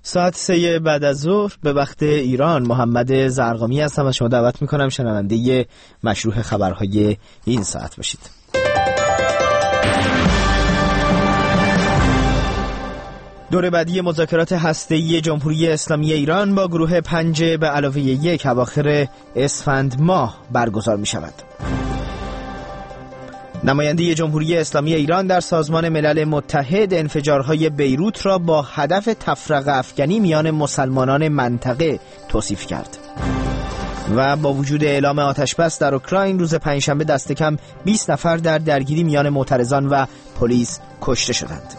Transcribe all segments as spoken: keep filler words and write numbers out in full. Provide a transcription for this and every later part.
ساعت سه بعد از ظهر به وقت ایران. محمد زرقامی هستم و شما دعوت میکنم شنونده مشروح خبرهای این ساعت باشید. دور بعدی مذاکرات هسته‌ای جمهوری اسلامی ایران با گروه پنج به علاوه یک اواخر اسفند ماه برگزار می شود. نماینده جمهوری اسلامی ایران در سازمان ملل متحد انفجارهای بیروت را با هدف تفرقه افکنی میان مسلمانان منطقه توصیف کرد. و با وجود اعلام آتشبس در اوکراین روز پنجشنبه دست کم بیست نفر در درگیری میان معترضان و پلیس کشته شدند.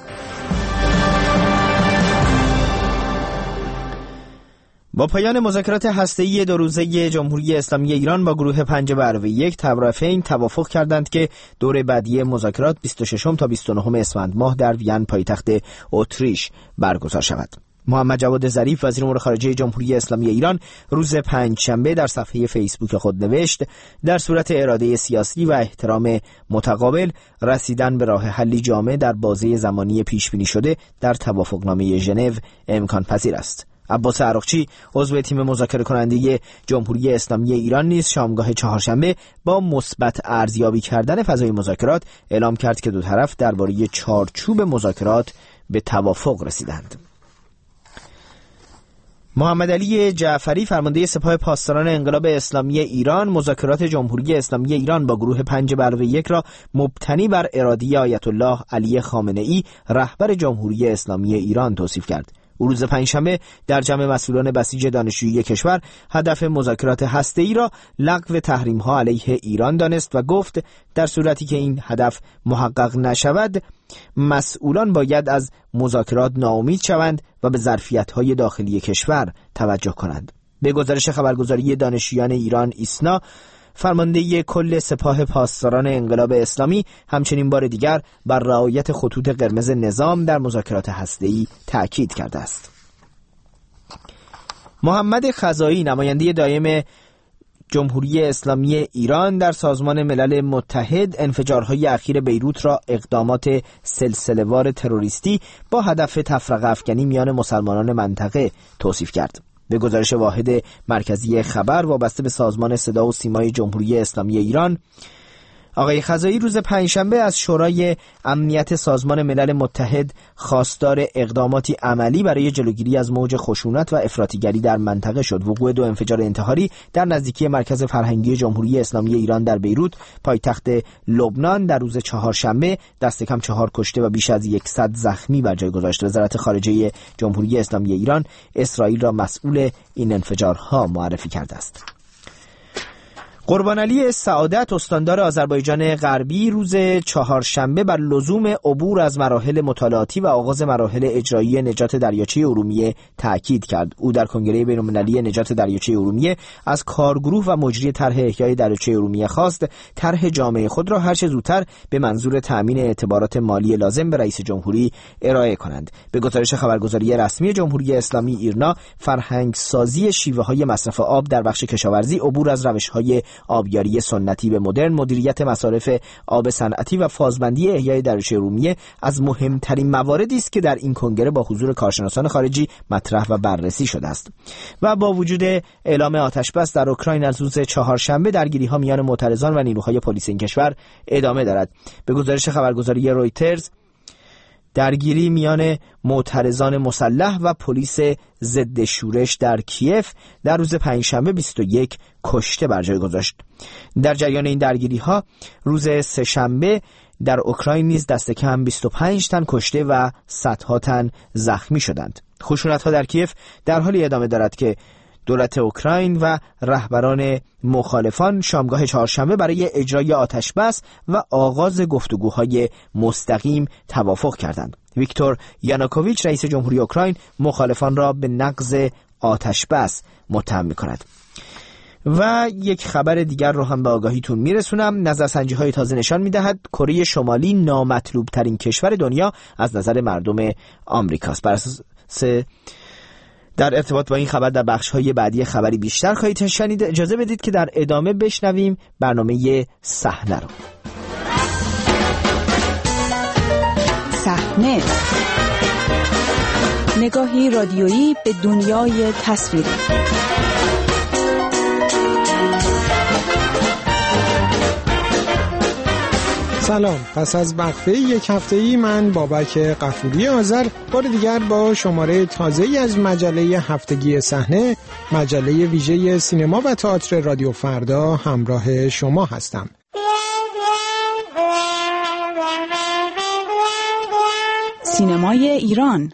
با پایان مذاکرات هسته‌ای دو روزه جمهوری اسلامی ایران با گروه پنج به علاوه یک طرفین توافق کردند که دور بعدی مذاکرات بیست و ششم تا بیست و نهم اسفند ماه در وین پایتخت اتریش برگزار شود. محمد جواد ظریف وزیر امور خارجه جمهوری اسلامی ایران روز پنجشنبه در صفحه فیسبوک خود نوشت: در صورت اراده سیاسی و احترام متقابل رسیدن به راه حلی جامع در بازه زمانی پیش بینی شده در توافقنامه ژنو امکان پذیر است. عباس عراقچی عضو تیم مذاکره کننده جمهوری اسلامی ایران نیز شامگاه چهارشنبه با مثبت ارزیابی کردن فضای مذاکرات اعلام کرد که دو طرف درباره چارچوب مذاکرات به توافق رسیدند. محمد علی جعفری فرمانده سپاه پاسداران انقلاب اسلامی ایران مذاکرات جمهوری اسلامی ایران با گروه پنج به علاوه یک را مبتنی بر اراده آیت الله علی خامنه‌ای رهبر جمهوری اسلامی ایران توصیف کرد. او روز پنجشنبه در جمع مسئولان بسیج دانشجویی کشور هدف مذاکرات هسته‌ای را لغو تحریم‌ها علیه ایران دانست و گفت در صورتی که این هدف محقق نشود مسئولان باید از مذاکرات ناامید شوند و به ظرفیت‌های داخلی کشور توجه کنند. به گزارش خبرگزاری دانشجویان ایران ایسنا، فرمانده کل سپاه پاسداران انقلاب اسلامی همچنین بار دیگر بر رعایت خطوط قرمز نظام در مذاکرات هسته‌ای تأکید کرده است. محمد خزائی نماینده دائم جمهوری اسلامی ایران در سازمان ملل متحد انفجارهای اخیر بیروت را اقدامات سلسله‌وار تروریستی با هدف تفرقه افکنی میان مسلمانان منطقه توصیف کرد. به گزارش واحد مرکزی خبر وابسته به سازمان صدا و سیمای جمهوری اسلامی ایران، آقای خزائی روز پنجشنبه از شورای امنیت سازمان ملل متحد خواستار اقداماتی عملی برای جلوگیری از موج خشونت و افراطیگری در منطقه شد. وقوع دو انفجار انتحاری در نزدیکی مرکز فرهنگی جمهوری اسلامی ایران در بیروت، پایتخت لبنان، در روز چهارشنبه دست کم چهار کشته و بیش از صد زخمی بر جای گذاشت. وزارت خارجه جمهوری اسلامی ایران اسرائیل را مسئول این انفجارها معرفی کرده است. قربان علی سعادت استاندار آذربایجان غربی روز چهارشنبه بر لزوم عبور از مراحل مطالعاتی و آغاز مراحل اجرایی نجات دریاچه ارومیه تأکید کرد. او در کنگره بین‌المللی نجات دریاچه ارومیه از کارگروه و مجری طرح احیای دریاچه ارومیه خواست طرح جامع خود را هر چه زودتر به منظور تأمین اعتبارات مالی لازم به رئیس جمهوری ارائه کنند. به گزارش خبرگزاری رسمی جمهوری اسلامی ایرنا، فرهنگ سازی شیوه‌های مصرف آب در بخش کشاورزی، عبور از روش‌های آبیاری سنتی به مدرن، مدیریت مصارف آب صنعتی و فازبندی احیای دریاچه ارومیه از مهمترین مواردی است که در این کنگره با حضور کارشناسان خارجی مطرح و بررسی شده است. و با وجود اعلام آتشبس در اوکراین از روز چهارشنبه درگیری‌ها میان معترضان و نیروهای پلیس این کشور ادامه دارد. به گزارش خبرگزاری رویترز، درگیری میان معترضان مسلح و پلیس ضد شورش در کیف در روز پنجشنبه بیست و یک کشته بر جای گذاشت. در جریان این درگیری ها روز سه‌شنبه در اوکراین نیز دست کم بیست و پنج تن کشته و صدها تن زخمی شدند. خشونت ها در کیف در حالی ادامه دارد که دولت اوکراین و رهبران مخالفان شامگاه چهارشنبه برای اجرای آتشبس و آغاز گفتگوهای مستقیم توافق کردند. ویکتور یانوکوویچ رئیس جمهوری اوکراین مخالفان را به نقض آتشبس متهم می‌کند. و یک خبر دیگر رو هم به آگاهیتون میرسونم. نظرسنجی‌های تازه نشان می‌دهد کره شمالی نامطلوب ترین کشور دنیا از نظر مردم آمریکاست. بر اساس در ارتباط با این خبر در بخش‌های بعدی خبری بیشتر خواهید شنید. اجازه بدید که در ادامه بشنویم برنامه صحنه رو. صحنه نگاهی رادیویی به دنیای تصویری. سلام، پس از وقفه یک هفته‌ای من بابک غفوری آذر بار دیگر با شماره تازه‌ای از مجله هفتگی صحنه، مجله ویژه سینما و تئاتر رادیو فردا همراه شما هستم. سینمای ایران.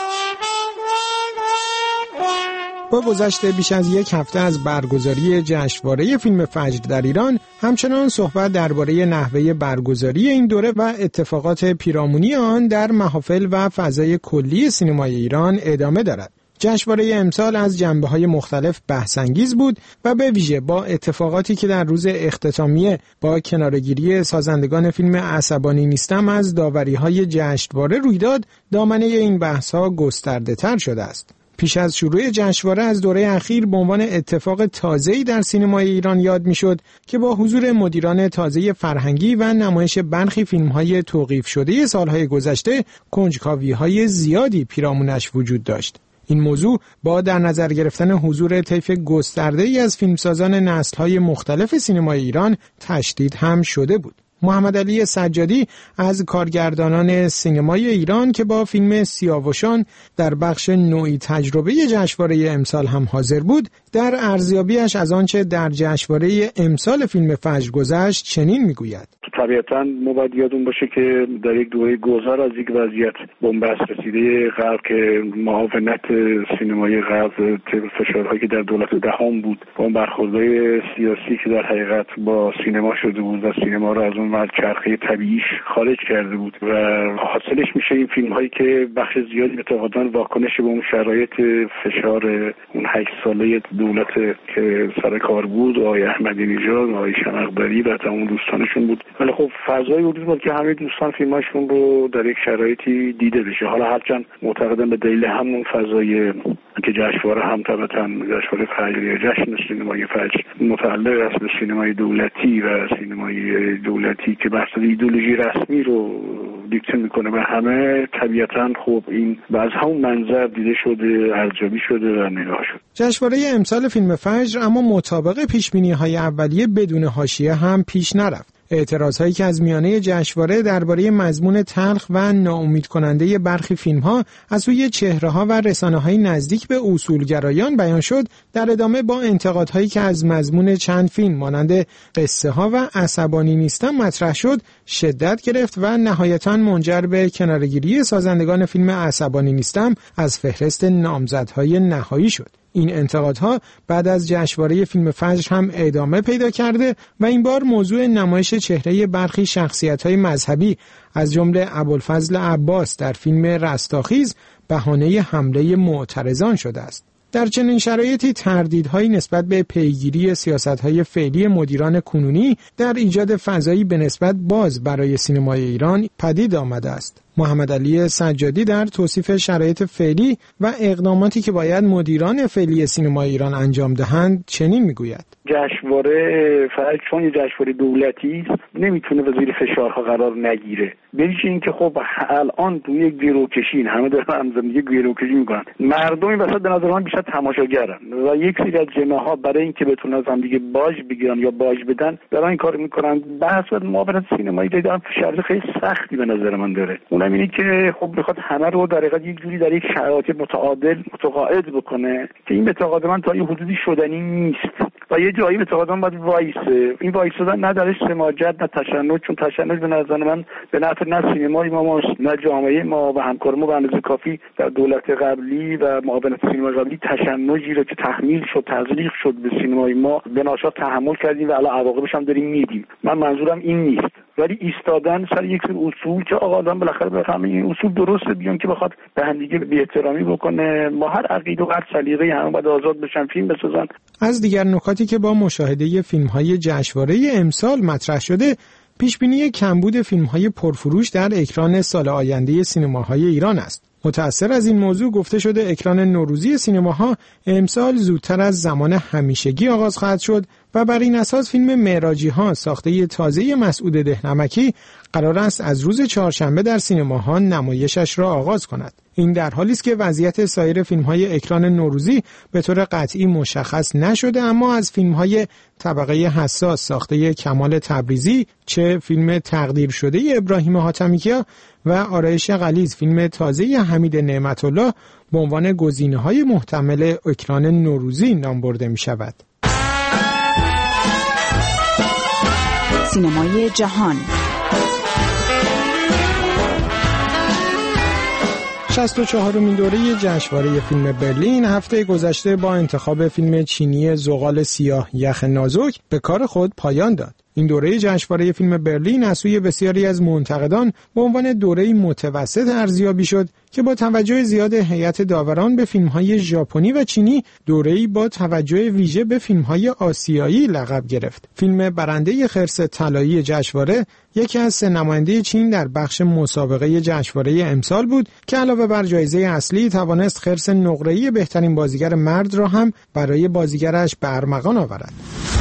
با گذشت بیش از یک هفته از برگزاری جشنواره فیلم فجر در ایران، همچنان صحبت درباره نحوه برگزاری این دوره و اتفاقات پیرامونی آن در محافل و فضای کلی سینمای ایران ادامه دارد. جشنواره امسال از جنبه‌های مختلف بحث‌انگیز بود و به ویژه با اتفاقاتی که در روز اختتامیه با کناره‌گیری سازندگان فیلم عصبانی نیستم از داوری‌های جشنواره روی داد، دامنه این بحث‌ها گسترده‌تر شده است. پیش از شروع جشنواره از دوره اخیر به عنوان اتفاق تازه‌ای در سینمای ایران یاد می‌شد که با حضور مدیران تازه فرهنگی و نمایش برخی فیلم‌های توقیف شده سال‌های گذشته، کنجکاوی‌های زیادی پیرامونش وجود داشت. این موضوع با در نظر گرفتن حضور طیف گسترده‌ای از فیلمسازان نسل‌های مختلف سینمای ایران تشدید هم شده بود. محمد علی سجادی از کارگردانان سینمای ایران که با فیلم سیاوشان در بخش نوعی تجربه جشنواره امسال هم حاضر بود، در ارزیابیش از آنچه در جشنواره امسال فیلم فجر گذشت چنین میگوید: طبیعتاً ما باید یادون باشه که در یک دوره گذار از یک وضعیت بنبست رسیده غرب که معاونت سینمای غرب طبق فشارهایی که در دولت دهم بود، با اون برخوردهای سیاسی که در حقیقت با سینما شده بود و سینما رو از اون ور چرخه طبیعیش خارج کرده بود و حاصلش میشه این فیلم هایی که بخش زیادی اعتقاداً واکنش به اون شرایط فشار اون هشت ساله دولت که سر کار بود، آقای احمدی نژاد، آقای شنقبری و تمام دوستانشون بود. ولی خب فضای وجود بود که همه دوستان فیلماشون رو در یک شرایطی دیده بشه. حالا هرچند معتقدم به دلیل همون فضای که جشنواره هم طبعاً جشنواره فجر یا جشن سینمای فجر متعلق است به سینمای دولتی و سینمای دولتی که بحث ایدئولوژی رسمی رو دیکته میکنه به همه، طبیعتاً خب این باز همون منظر دیده شده، ارزیابی شده و نگاه شد. جشنواره امسال فیلم فجر اما مطابق پیش‌بینی‌های اولیه بدون حاشیه هم پیش نرفت. اعتراضهایی که از میانه جشنواره درباره مضمون تلخ و ناامید کننده برخی فیلم‌ها از سوی چهره‌ها و رسانه‌های نزدیک به اصولگرایان بیان شد، در ادامه با انتقادهایی که از مضمون چند فیلم مانند قصه ها و عصبانی نیستم مطرح شد، شدت گرفت و نهایتاً منجر به کناره‌گیری سازندگان فیلم عصبانی نیستم از فهرست نامزدهای نهایی شد. این انتقادها بعد از جشنواره فیلم فجر هم ادامه پیدا کرده و این بار موضوع نمایش چهره برخی شخصیت‌های مذهبی از جمله ابوالفضل عباس در فیلم رستاخیز بهانه حمله معترضان شده است. در چنین شرایطی تردیدهایی نسبت به پیگیری سیاست‌های فعلی مدیران کنونی در ایجاد فضایی به نسبت باز برای سینمای ایران پدید آمده است. محمد علی سجادی در توصیف شرایط فعلی و اقداماتی که باید مدیران فعلی سینمای ایران انجام دهند چنین میگوید: جشنواره فقط چون یه جشنواره دولتی است نمیتونه به زیر فشارها قرار نگیره. ببینید اینکه خب الان توی یک گروکشی همه دارن همزمان گروکشی میکنن، مردمی وسط به نظر من بیشتر تماشاگرن و یک سری از جناح‌ها برای اینکه بتونن از هم دیگه باج بگیرن یا باج بدن دارن این کارو میکنن. بحث معاونت سینمایی دیدم شرط خیلی سختی به نظر من داره. اونم اینه که خب میخواد همه رو در حقیقت یک جوری در یک شرایط متعادل متقاعد بکنه که این اعتقاد من تا این حدودی شدنی نیست و یه جایی اعتقاد من باید وایسه. این وایسادن نه درش سماجت نه تشنج، چون تشنج به نظر من به نفع نه سینمای ما نه جامعه ما و همکار ما به اندازه کافی در دولت قبلی و معاونت سینما قبلی تشنجی رو که تحمیل شد تزریق شد به سینمای ما به ناچار تحمل کردیم و الان عواقبش هم داریم میدیم. من منظورم این نیست، ولی ایستادن سر یک سری اصول که آقا آدم بالاخره بفهمه این اصول درسته بیان که بخواد به هم دیگه بی‌احترامی بکنه. ما هر عقیده و هر سلیقه‌ای همه باید آزاد بشن فیلم بسازن. از دیگر نکاتی که با مشاهده فیلم‌های جشنواره امسال مطرح شده، پیشبینی کمبود فیلم‌های پرفروش در اکران سال آینده سینماهای ایران است. متأثر از این موضوع گفته شده اکران نوروزی سینماها امسال زودتر از زمان همیشگی آغاز خواهد شد و بر این اساس فیلم معراجی ها ساخته تازه مسعود دهنمکی قرار است از روز چهارشنبه در سینماها نمایشش را آغاز کند. این در حالی است که وضعیت سایر فیلم‌های اکران نوروزی به طور قطعی مشخص نشده، اما از فیلم‌های طبقه حساس ساخته کمال تبریزی، چه فیلم تقدیر شده ابراهیم حاتمیکیا و آرایش غلیظ فیلم تازه حمید نعمت‌الله به عنوان گزینه‌های محتمل اکران نوروزی نام برده می‌شود. سینمای جهان. شصت و چهارمین دوره جشنواره فیلم برلین هفته گذشته با انتخاب فیلم چینی زغال سیاه یخ نازک به کار خود پایان داد. این دوره جشنواره فیلم برلین از سوی بسیاری از منتقدان به عنوان دوره متوسط ارزیابی شد که با توجه زیاد هیئت داوران به فیلم‌های ژاپنی و چینی، دوره‌ای با توجه ویژه به فیلم‌های آسیایی لقب گرفت. فیلم برنده خرس طلایی جشنواره یکی از سه نماینده چین در بخش مسابقه جشنواره امسال بود که علاوه بر جایزه اصلی توانست خرس نقره‌ای بهترین بازیگر مرد را هم برای بازیگرش به ارمغان آورد.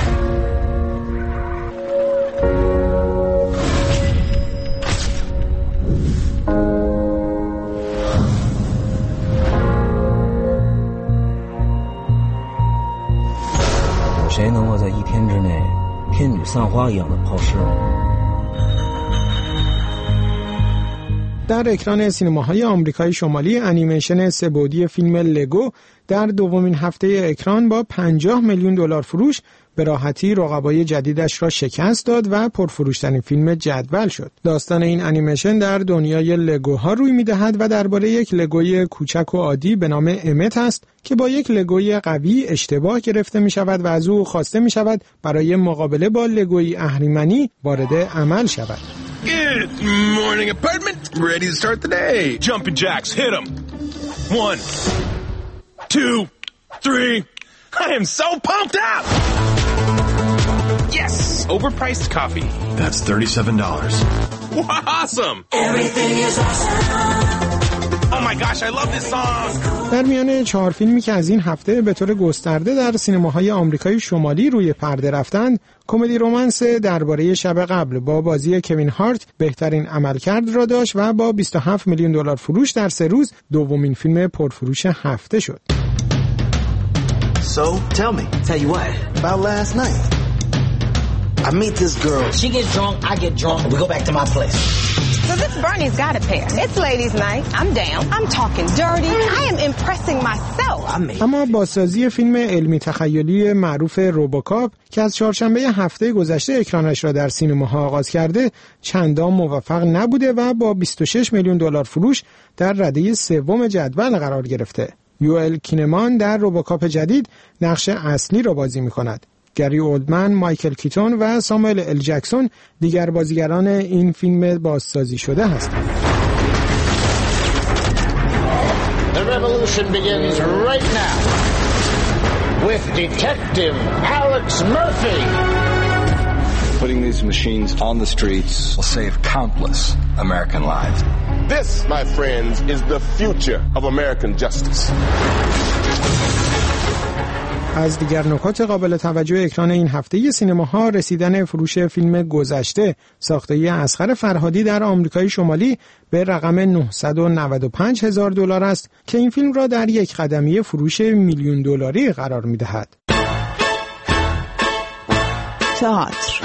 در اکران سینماهای آمریکای شمالی انیمیشن سه‌بعدی فیلم لگو در دومین هفته اکران با پنجاه میلیون دلار فروش به راحتی رقبای جدیدش را شکست داد و پرفروشترین فیلم جدول شد. داستان این انیمیشن در دنیای لگوها روی می‌دهد و درباره یک لگوی کوچک و عادی به نام امت است که با یک لگوی قوی اشتباه گرفته می‌شود و از او خواسته می‌شود برای مقابله با لگوی اهریمنی وارد عمل شود. Good morning, apartment. Ready to start the day. Jumping jacks, hit 'em. One, two, three. I am so pumped up. Yes, overpriced coffee. That's thirty-seven dollars. Awesome. Everything is awesome. Oh my gosh, I love this song. در میان چهار فیلمی که از این هفته به طور گسترده در سینماهای آمریکای شمالی روی پرده رفتند، کمدی رومانس درباره شب قبل با بازی کوین هارت بهترین عملکرد را داشت و با بیست و هفت میلیون دلار فروش در سه روز دومین فیلم پرفروش هفته شد. So, tell me. Tell you what? About last night. I meet this girl. She gets drunk, I get drunk, and we go back to my place. So this Bernie's got a pair. It's ladies' night. I'm down. I'm talking dirty. I am impressing myself. اما بازسازی فیلم علمی تخیلی معروف روبوکاپ که از چهارشنبه هفته گذشته اکرانش را در سینماها آغاز کرده چندان موفق نبوده و با بیست و شش میلیون دلار فروش در رده سوم جدول قرار گرفته. یوئل کینمان در روبوکاپ جدید نقش اصلی را بازی می‌کند. گری اولدمن، مایکل کیتون و ساموئل ال جکسون دیگر بازیگران این فیلم بازسازی شده هستند. The revolution begins right now with Detective Alex Murphy. Putting these machines on the streets will save countless American lives. This, my friends, is the future of American justice. از دیگر نکات قابل توجه اکران این هفته سینماها رسیدن فروش فیلم گذشته ساخته اصغر فرهادی در آمریکای شمالی به رقم نهصد و نود و پنج هزار دلار است که این فیلم را در یک قدمی فروش میلیون دلاری قرار می‌دهد. تئاتر.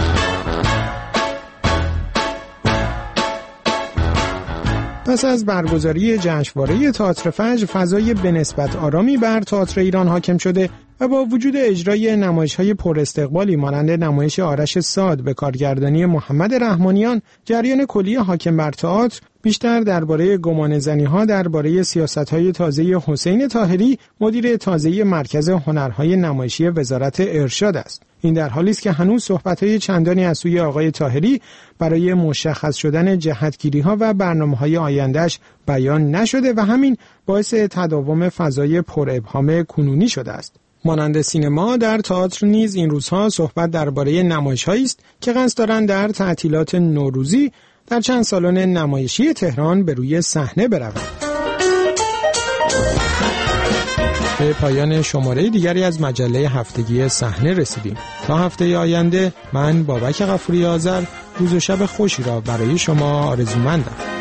پس از برگزاری جشنواره تئاتر فجر، فضای به نسبت آرامی بر تئاتر ایران حاکم شده و با وجود اجرای نمایش‌های پر استقبالی مانند نمایش آرش ساد به کارگردانی محمد رحمانیان، جریان کلی حاکم بر تئاتر بیشتر درباره گمانه‌زنی‌ها درباره سیاست‌های تازه حسین طاهری، مدیر تازه مرکز هنرهای نمایشی وزارت ارشاد است. این در حالی است که هنوز صحبت‌های چندانی از سوی آقای طاهری برای مشخص شدن جهتگیری‌ها و برنامه‌های آینده‌اش بیان نشده و همین باعث تداوم فضای پر ابهام کنونی شده است. مانند سینما، در تئاتر نیز این روزها صحبت درباره نمایش‌هایی است که قصد دارند در تعطیلات نوروزی در چند سالن نمایشی تهران به روی صحنه بروند. به پایان شماره دیگری از مجله هفتگی صحنه رسیدیم. تا هفته آینده من بابک غفوری آذر روز و شب خوشی را برای شما آرزومندم.